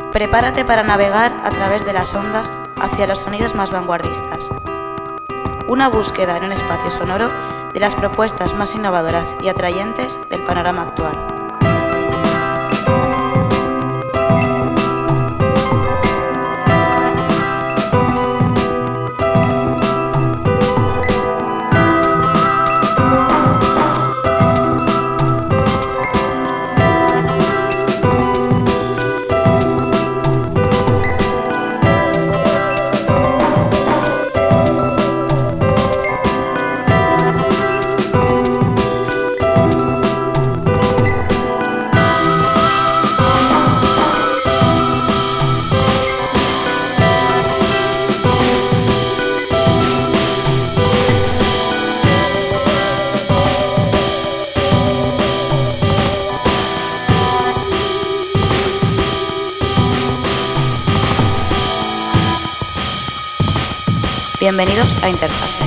Prepárate para navegar a través de las ondas hacia los sonidos más vanguardistas. Una búsqueda en un espacio sonoro de las propuestas más innovadoras y atrayentes del panorama actual. Bienvenidos a Interfase.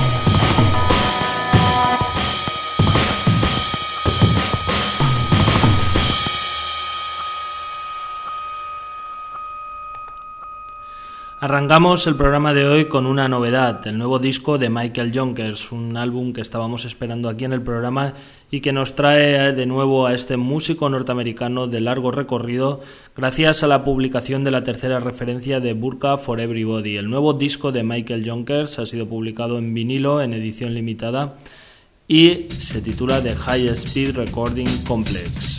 Arrancamos el programa de hoy con una novedad, el nuevo disco de Michael Jonkers, un álbum que estábamos esperando aquí en el programa y que nos trae de nuevo a este músico norteamericano de largo recorrido gracias a la publicación de la tercera referencia de Burqa for Everybody. El nuevo disco de Michael Jonkers ha sido publicado en vinilo en edición limitada y se titula The High Speed Recording Complex.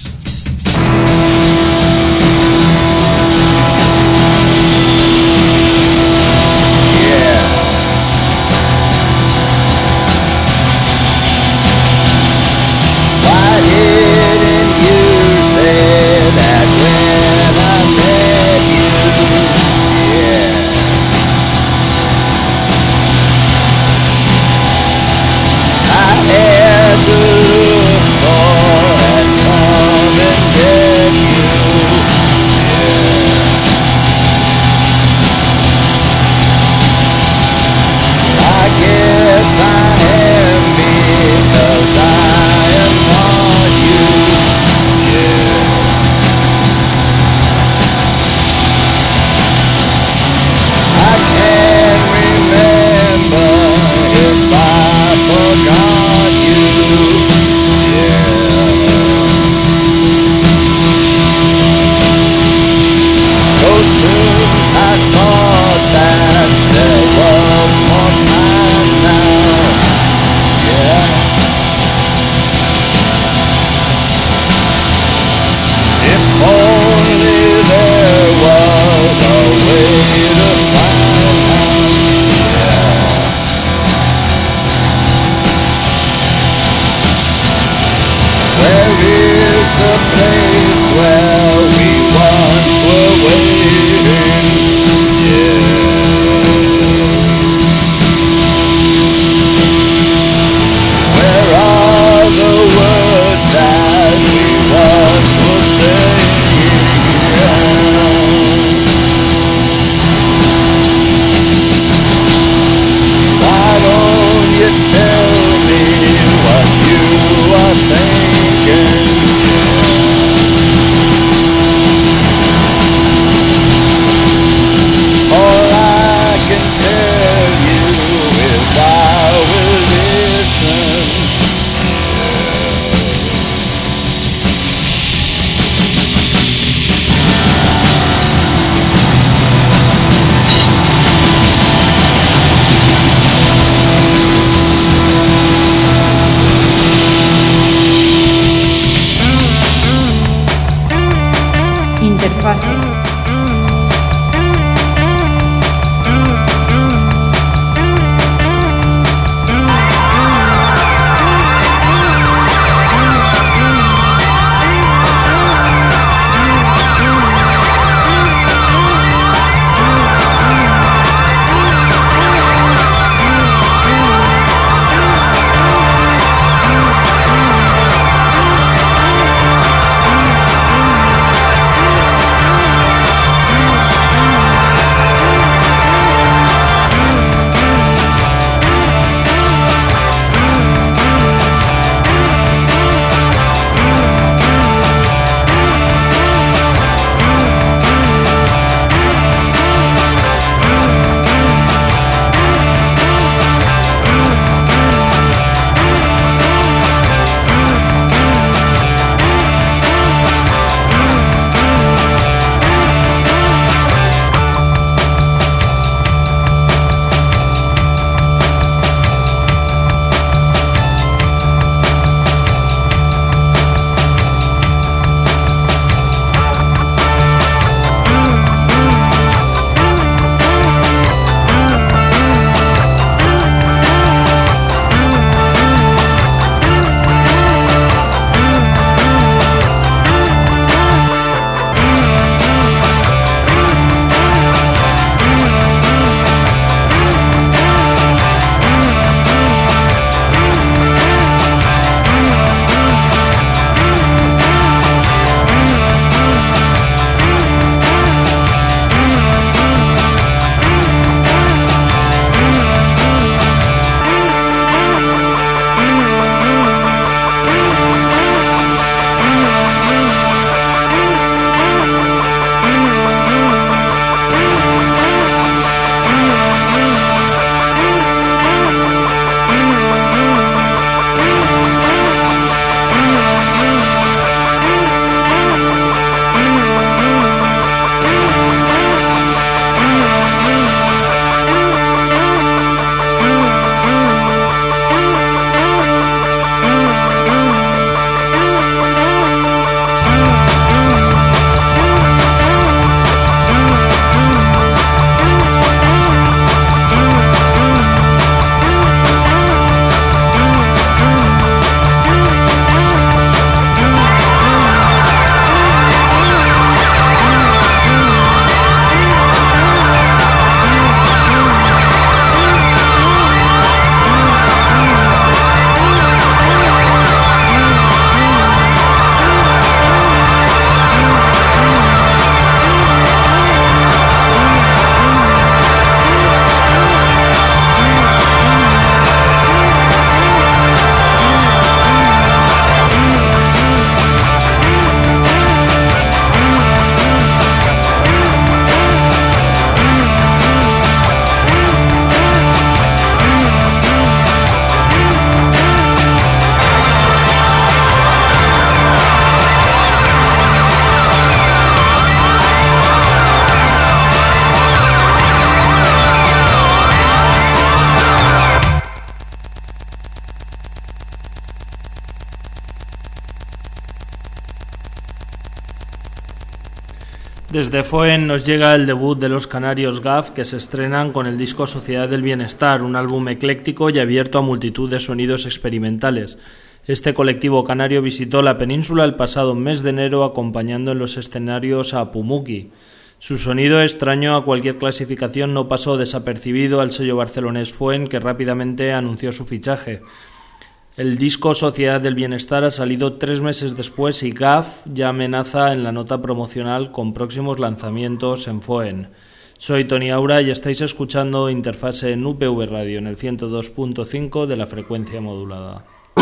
Desde Foen nos llega el debut de los canarios GAF, que se estrenan con el disco Sociedad del Bienestar, un álbum ecléctico y abierto a multitud de sonidos experimentales. Este colectivo canario visitó la península el pasado mes de enero acompañando en los escenarios a Pumuki. Su sonido, extraño a cualquier clasificación, no pasó desapercibido al sello barcelonés Foen, que rápidamente anunció su fichaje. El disco Sociedad del Bienestar ha salido 3 meses después y GAF ya amenaza en la nota promocional con próximos lanzamientos en Foen. Soy Tony Aura y estáis escuchando Interfase en UPV Radio en el 102.5 de la frecuencia modulada.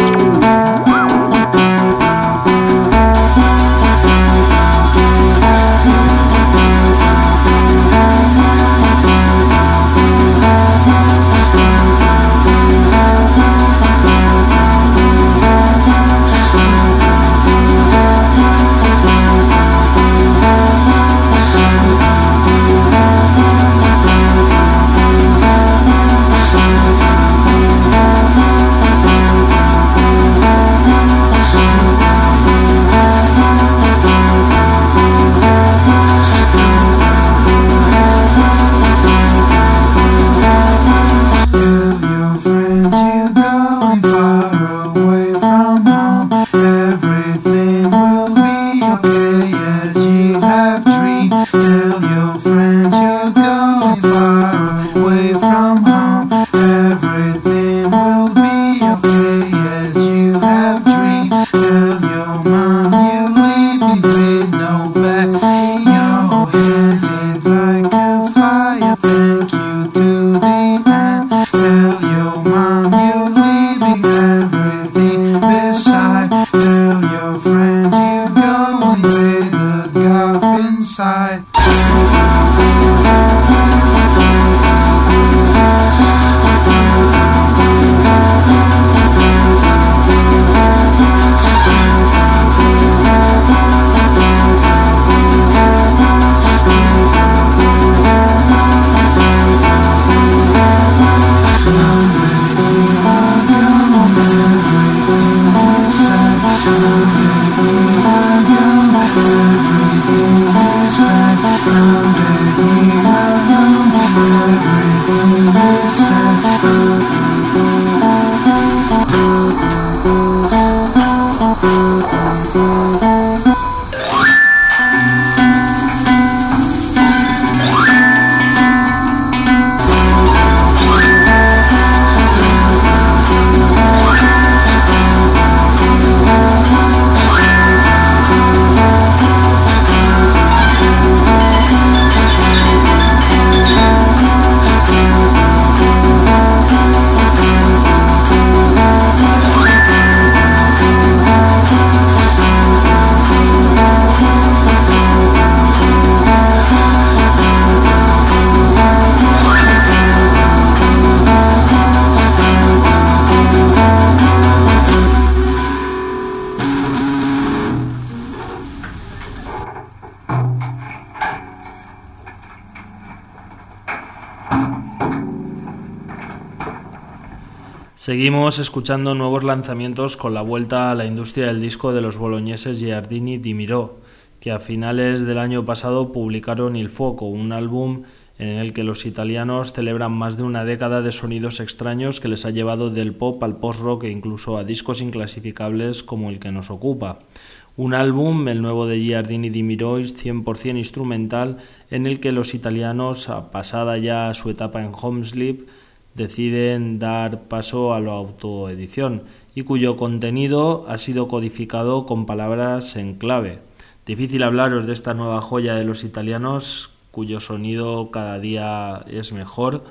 Seguimos escuchando nuevos lanzamientos con la vuelta a la industria del disco de los boloñeses Giardini di Miró, que a finales del año pasado publicaron Il Fuoco, un álbum en el que los italianos celebran más de una década de sonidos extraños que les ha llevado del pop al post-rock e incluso a discos inclasificables como el que nos ocupa. Un álbum, el nuevo de Giardini di Miró, 100% instrumental, en el que los italianos, pasada ya su etapa en Homesleep, deciden dar paso a la autoedición y cuyo contenido ha sido codificado con palabras en clave. Difícil hablaros de esta nueva joya de los italianos, cuyo sonido cada día es mejor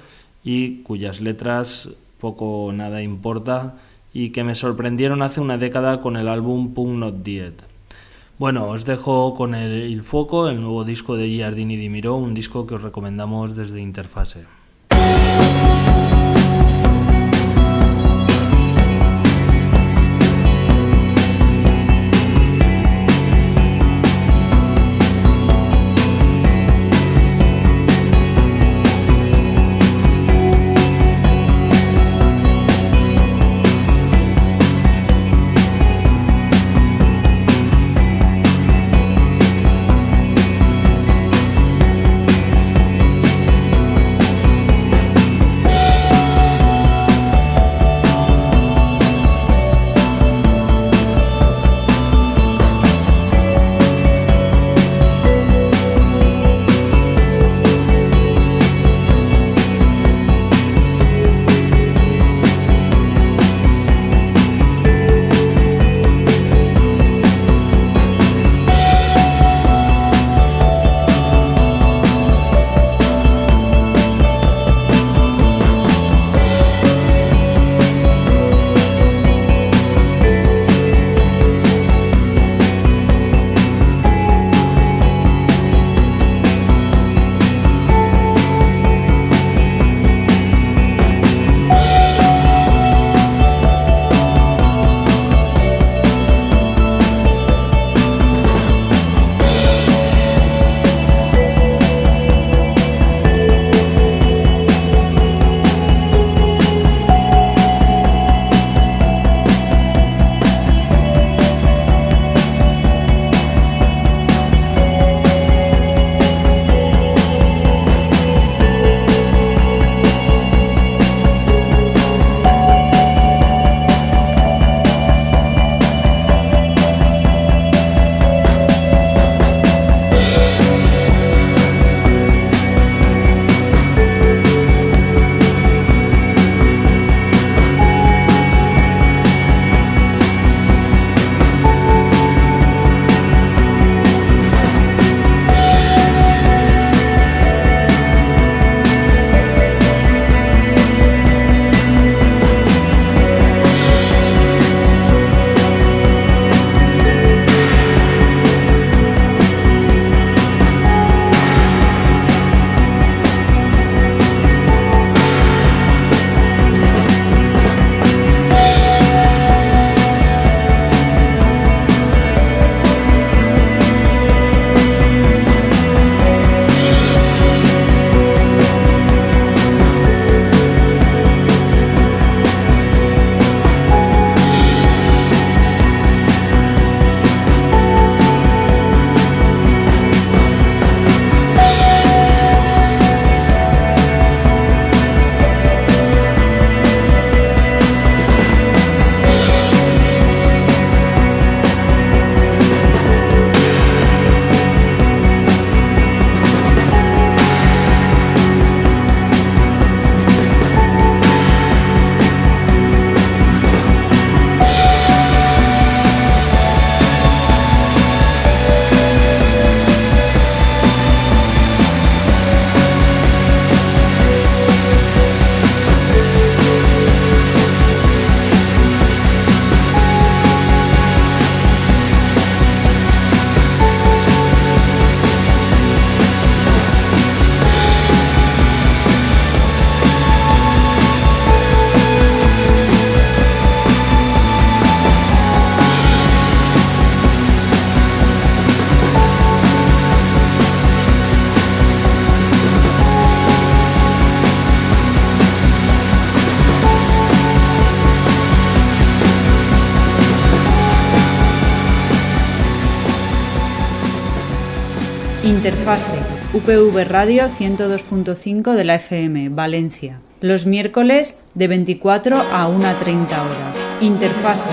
y cuyas letras poco o nada importa, y que me sorprendieron hace una década con el álbum Punk Not Dead. Bueno, os dejo con Il Fuoco, el nuevo disco de Giardini di Miró, un disco que os recomendamos desde Interfase. Interfase, UPV Radio 102.5 de la FM, Valencia. Los miércoles de 24 a 1:30 horas. Interfase.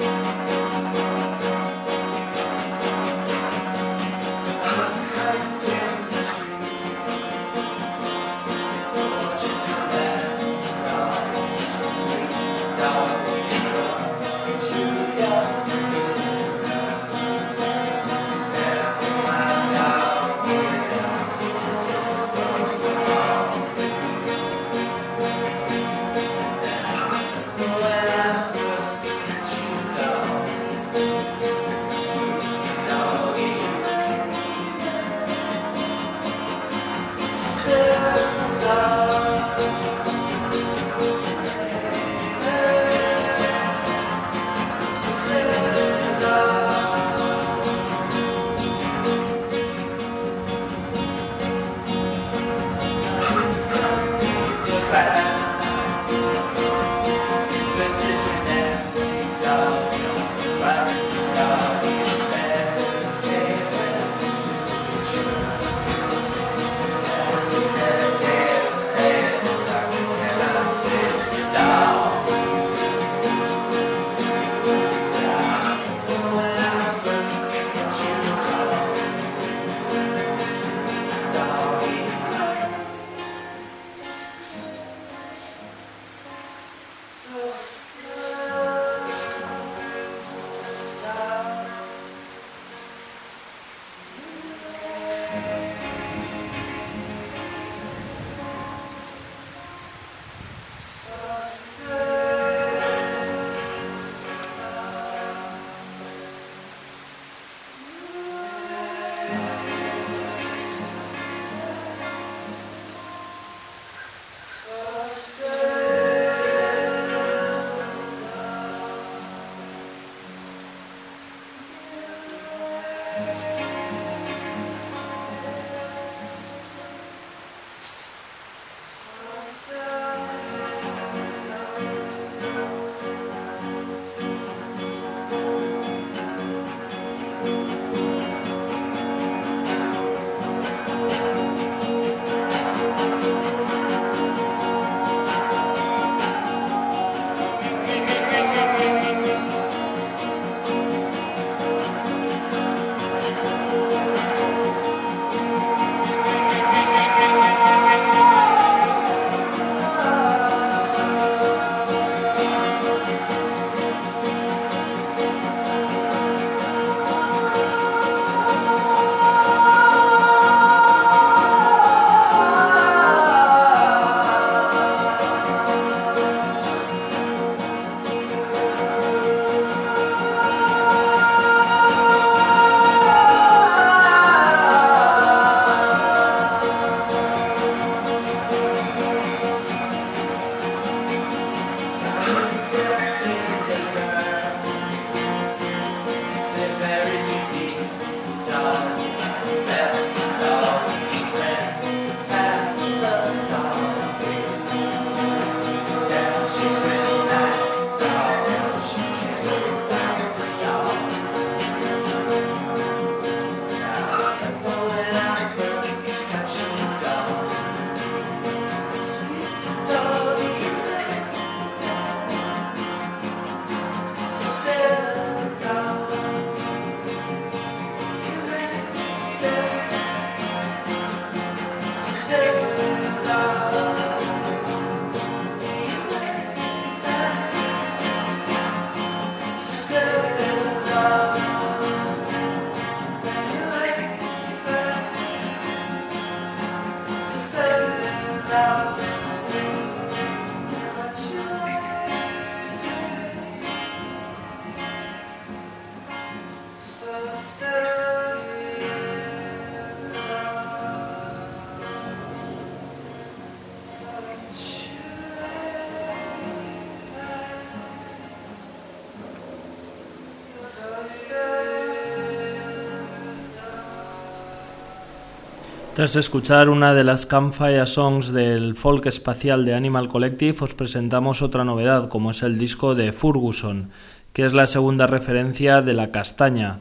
Tras escuchar una de las Campfire Songs del folk espacial de Animal Collective, os presentamos otra novedad, como es el disco de Ferguson, que es la segunda referencia de La Castaña,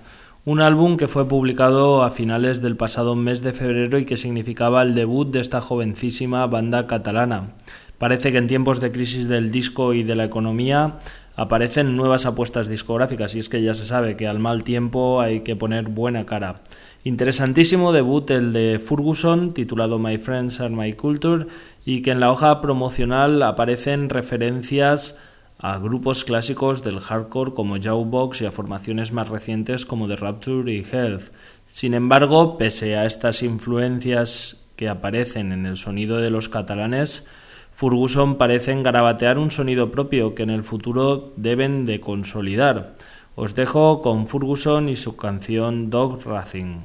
un álbum que fue publicado a finales del pasado mes de febrero y que significaba el debut de esta jovencísima banda catalana. Parece que en tiempos de crisis del disco y de la economía aparecen nuevas apuestas discográficas, y es que ya se sabe que al mal tiempo hay que poner buena cara. Interesantísimo debut el de Ferguson, titulado My Friends Are My Culture, y que en la hoja promocional aparecen referencias a grupos clásicos del hardcore como Jawbox y a formaciones más recientes como The Rapture y Health. Sin embargo, pese a estas influencias que aparecen en el sonido de los catalanes, Ferguson parecen garabatear un sonido propio que en el futuro deben de consolidar. Os dejo con Ferguson y su canción Dog Racing.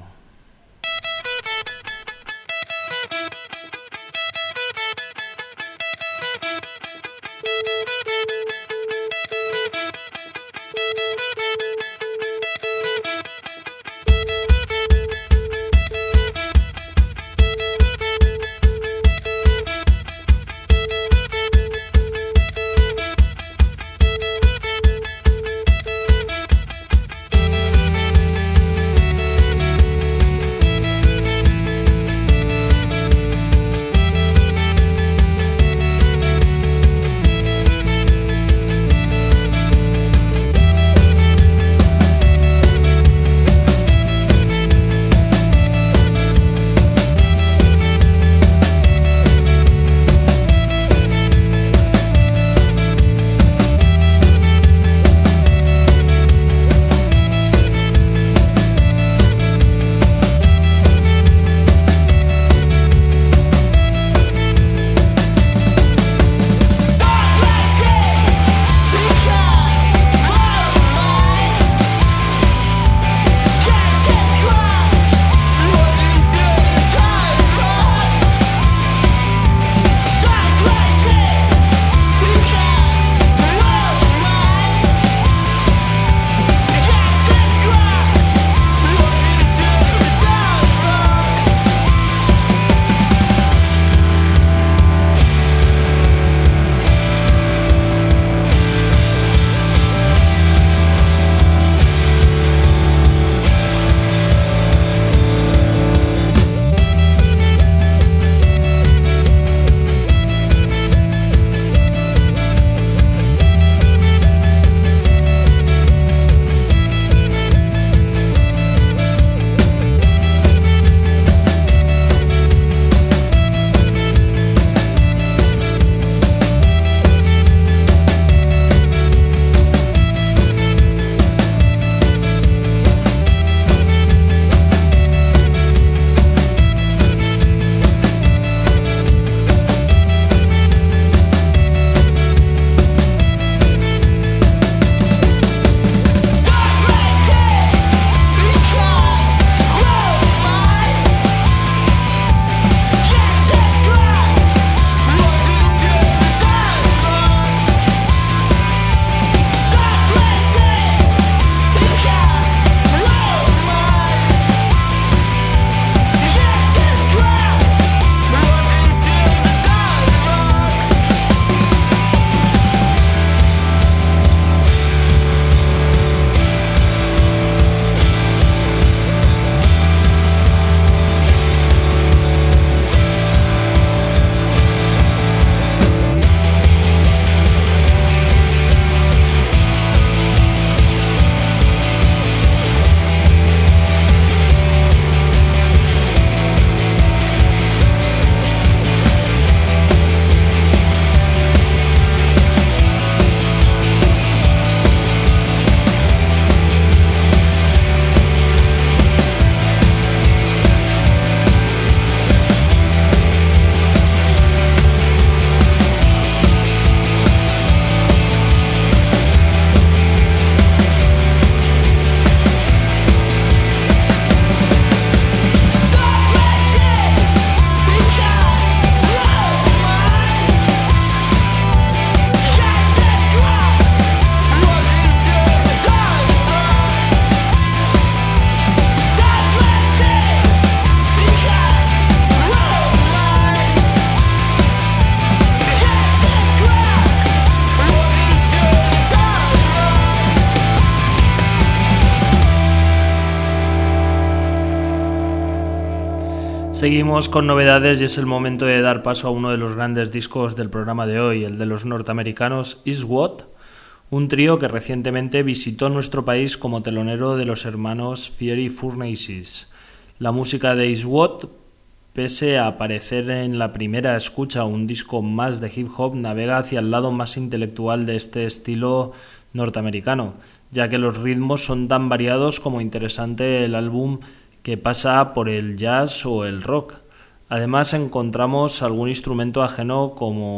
Seguimos con novedades y es el momento de dar paso a uno de los grandes discos del programa de hoy, el de los norteamericanos Eastwood, un trío que recientemente visitó nuestro país como telonero de los hermanos Fiery Furnaces. La música de Eastwood, pese a aparecer en la primera escucha un disco más de hip hop, navega hacia el lado más intelectual de este estilo norteamericano, ya que los ritmos son tan variados como interesante el álbum que pasa por el jazz o el rock. Además encontramos algún instrumento ajeno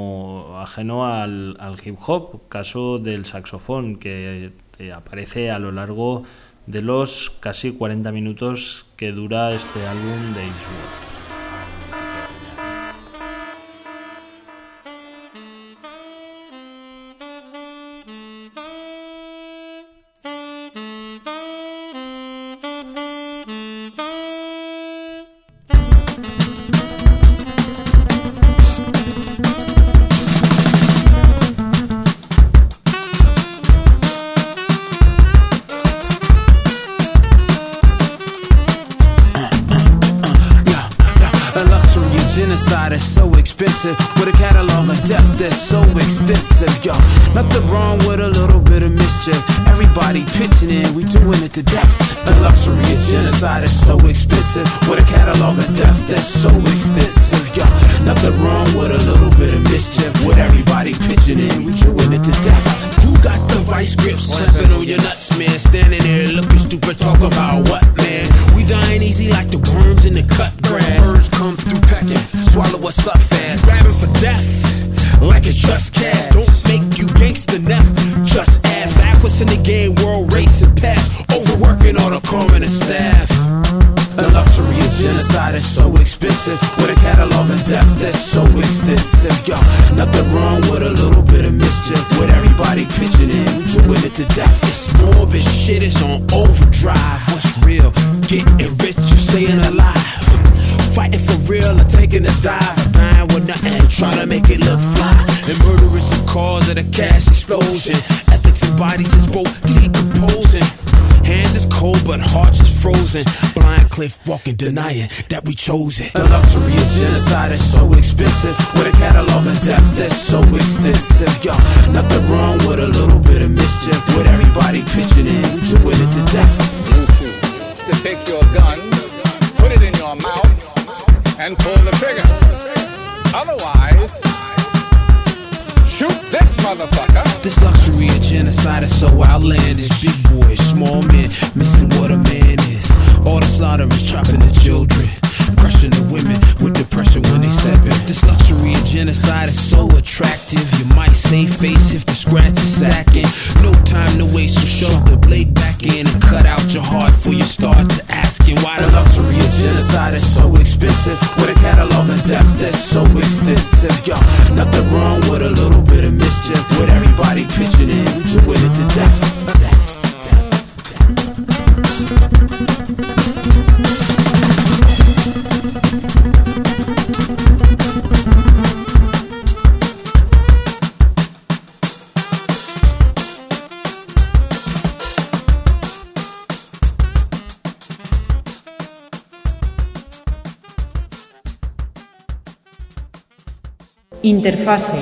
al hip hop, caso del saxofón, que aparece a lo largo de los casi 40 minutos que dura este álbum de Eastwood. With a catalog of death that's so extensive, yo. Nothing wrong with a little bit of mischief. Everybody pitching in, we doing it to death. The luxury of genocide is so expensive. With a catalog of death that's so extensive, yo. Nothing wrong with a little bit of mischief. With everybody pitching in, we doing it to death. Who got the vice grips? Slapping on your nuts, man. Standing there looking stupid, talk about what, man? We dying easy like the worms in the cut grass. Birds come through pecking, swallow us up fast. Grabbing for death, like it's just cash. Don't make you gangsta nest, just ass. Backwards in the game, world racing past. Overworking all the corps and the staff. The luxury of genocide is so expensive. With a catalog of death that's so extensive, yo. Nothing wrong with a little bit of mischief. With everybody pitching in, we doing it to death. This morbid shit is on overdrive. What's real? Getting rich or staying alive. Fighting for real or taking a dive. Dying with nothing, trying to make it look fly. And murder is the cause of the cash explosion. Ethics and bodies is both decomposing. Hands is cold but hearts is frozen. Blind cliff walking denying that we chose it. The luxury of genocide is so expensive. With a catalog of death that's so extensive, yo. Nothing wrong with a little bit of mischief. With everybody pitching in, we doing it to death. You choose to take your gun, put it in your mouth and pull the trigger. Otherwise, shoot this motherfucker. This luxury of genocide is so outlandish. Big boys, small men, missing what a man is. All the slaughter is chopping the children, crushing the women with depression when they step in. This luxury of genocide is so attractive. You might save face if the scratch is sacking. No time to waste, so shove the blade back in and cut out your heart before you start to asking why the luxury of genocide is so expensive. With a catalog of death that's so extensive, yo. Nothing wrong with a little bit of mischief. With everybody pitching in, we doing it to death. Interfase.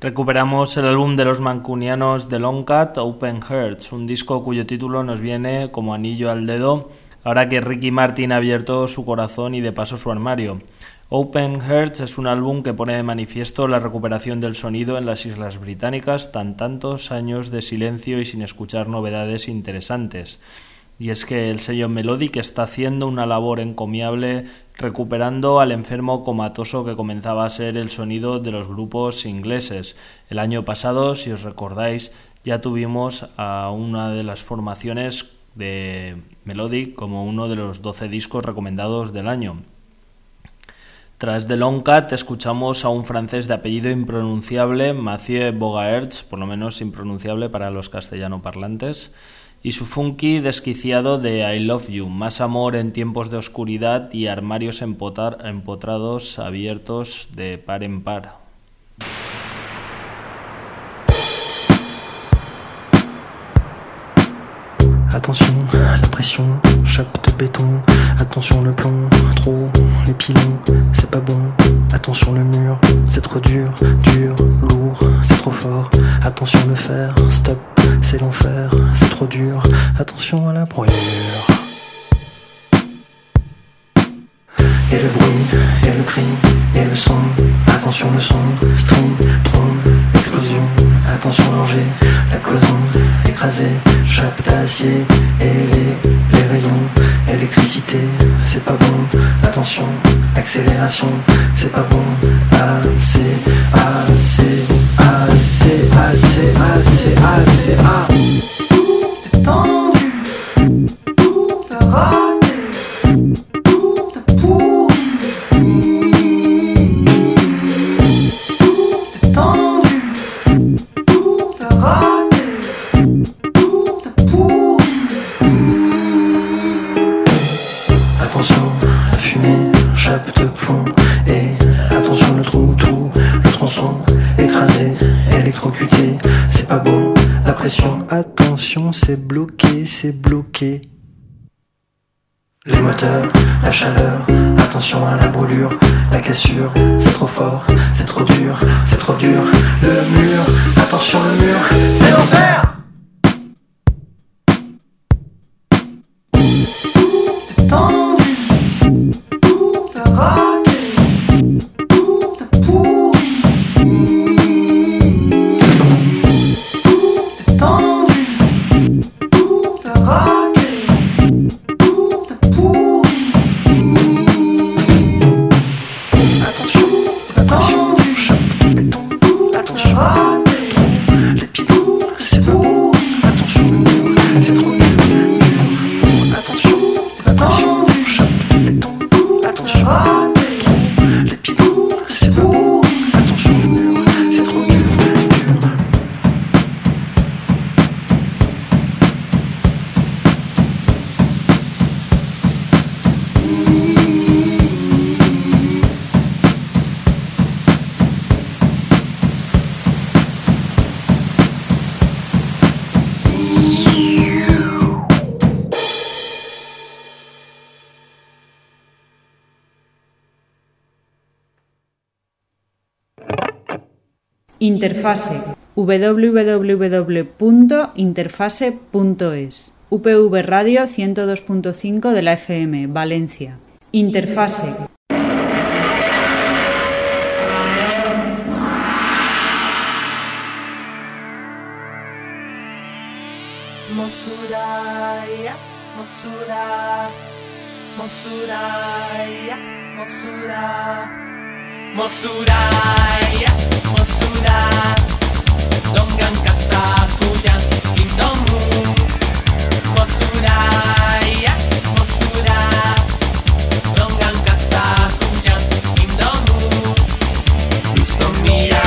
Recuperamos el álbum de los mancunianos The Long Cut, Open Hearts, un disco cuyo título nos viene como anillo al dedo ahora que Ricky Martin ha abierto su corazón y de paso su armario. Open Hearts es un álbum que pone de manifiesto la recuperación del sonido en las Islas Británicas tras tantos años de silencio y sin escuchar novedades interesantes. Y es que el sello Melodic está haciendo una labor encomiable recuperando al enfermo comatoso que comenzaba a ser el sonido de los grupos ingleses. El año pasado, si os recordáis, ya tuvimos a una de las formaciones de Melodic como uno de los 12 discos recomendados del año. Tras The Long Cut escuchamos a un francés de apellido impronunciable, Mathieu Bogaerts, por lo menos impronunciable para los castellano parlantes, y su funky desquiciado de I Love You, más amor en tiempos de oscuridad y armarios empotrados abiertos de par en par. Attention, la pression, chope de béton. Attention le plomb, trop, les pilons, c'est pas bon. Attention le mur, c'est trop dur, dur, lourd, c'est trop fort. Attention le fer, stop, c'est l'enfer, c'est trop dur. Attention à la brûlure. Et le bruit, et le cri, et le son. Attention le son, string, trombe, explosion. Attention danger, la cloison, écrasée, chape d'acier. Et les rayons, électricité, c'est pas bon. Attention, accélération, c'est pas bon. Assez, assez, assez, assez, assez, assez, Tout est tendu, tout a raté, tout a pourri. Tout est tendu, tout a raté, tout a pourri. Attention, la fumée, chape de plomb. Et attention le trou, tout, le tronçon, écrasé, électrocuté, c'est pas bon. La pression, attention, c'est bloqué, c'est bloqué. Les moteurs, la chaleur, attention à la brûlure, la cassure, c'est trop fort, c'est trop dur, c'est trop dur. Le mur, attention le mur, c'est l'enfer. Tout est tendu, tout a raté, tout a pourri. Tout est tendu, tout a raté, tout a pourri. Attention, attention, chape de béton. Attention, les pilons, c'est pas bon. Attention, c'est trop dur. Attention, attention, chape de béton. Attention, les pilons, c'est pas bon. Attention, c'est trop dur. Interfase www.interfase.es UPV Radio 102.5 de la FM, Valencia. Interfase. Mosuraya, Mosura, Mosuraya, Mosura, Mosuraya, Mosura, Dongan Kasakuyan, Indomu, Mosuraya, Mosura, Dongan Kasakuyan, Indomu, Ustomia,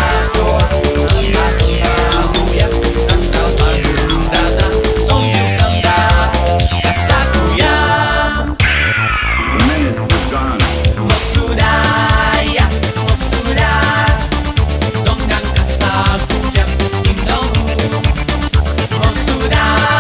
Mosura,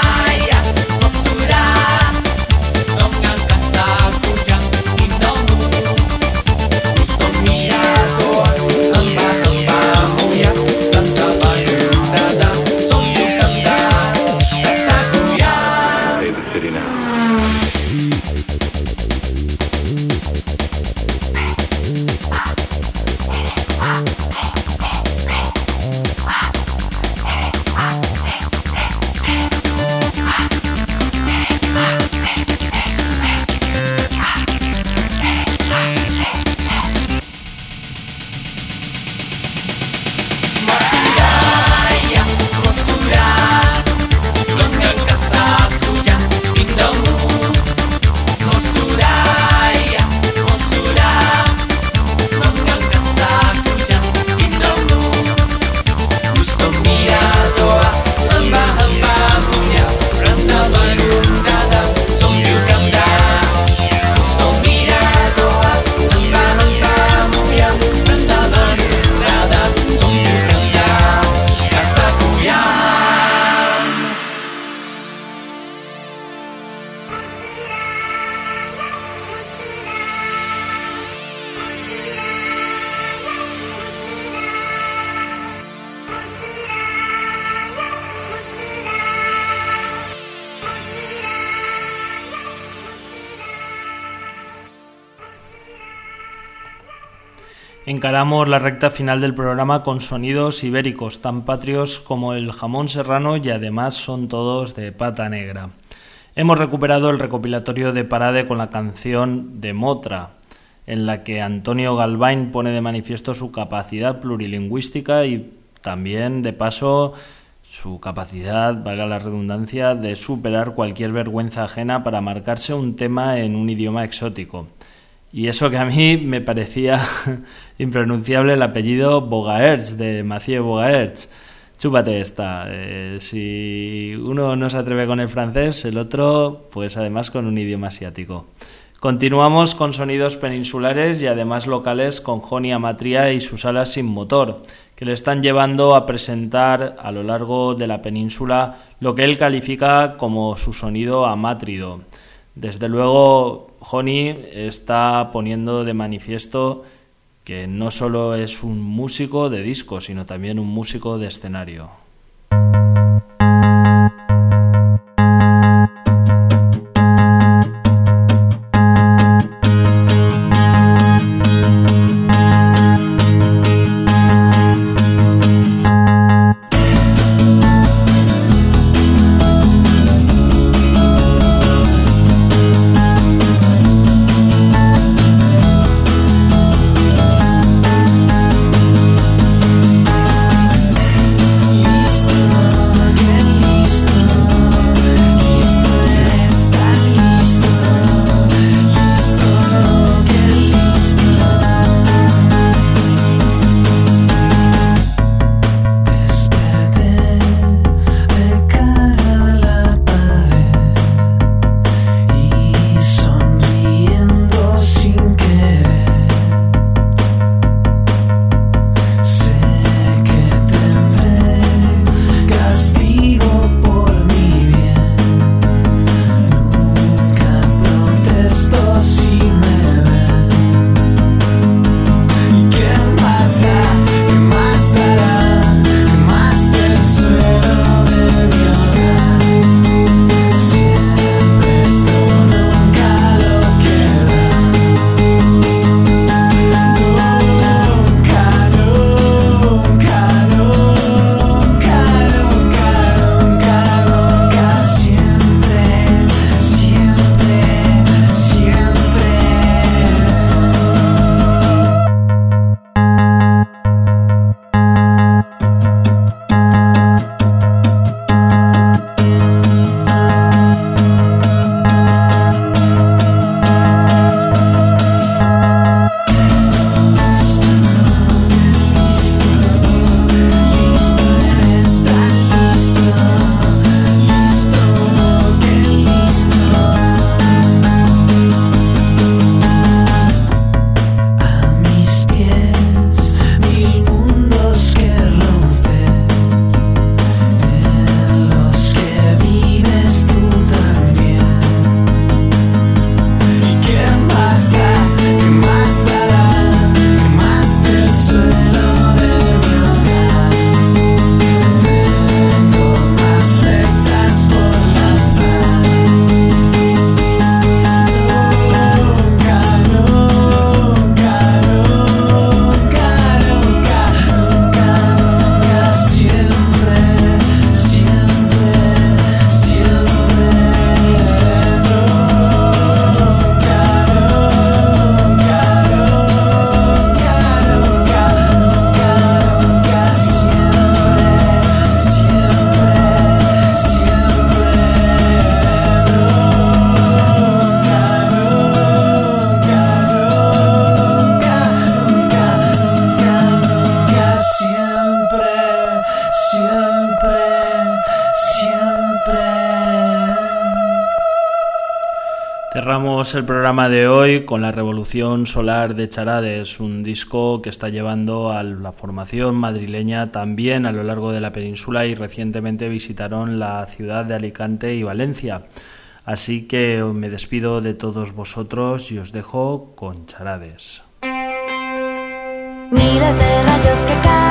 Encaramos la recta final del programa con sonidos ibéricos tan patrios como el jamón serrano y además son todos de pata negra. Hemos recuperado el recopilatorio de Parade con la canción de Motra, en la que Antonio Galvain pone de manifiesto su capacidad plurilingüística y también, de paso, su capacidad, valga la redundancia, de superar cualquier vergüenza ajena para marcarse un tema en un idioma exótico. Y eso que a mí me parecía impronunciable el apellido Bogaerts, de Mathieu Bogaerts. Chúpate esta. Si uno no se atreve con el francés, el otro, pues además con un idioma asiático. Continuamos con sonidos peninsulares y además locales con Joni Amatria y sus alas sin motor, que le están llevando a presentar a lo largo de la península lo que él califica como su sonido amátrido. Desde luego, Joni está poniendo de manifiesto que no solo es un músico de disco, sino también un músico de escenario. Cerramos el programa de hoy con La Revolución Solar de Charades, un disco que está llevando a la formación madrileña también a lo largo de la península y recientemente visitaron la ciudad de Alicante y Valencia. Así que me despido de todos vosotros y os dejo con Charades. Miles de rayos que caen.